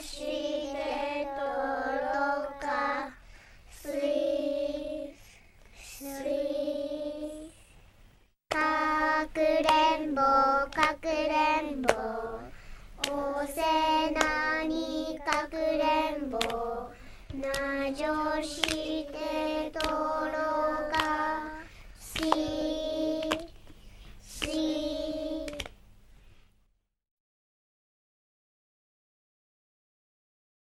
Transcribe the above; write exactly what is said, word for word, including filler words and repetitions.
してとろかすいすいかくれんぼかくれんぼおせなにかくれんぼなじょしてとろ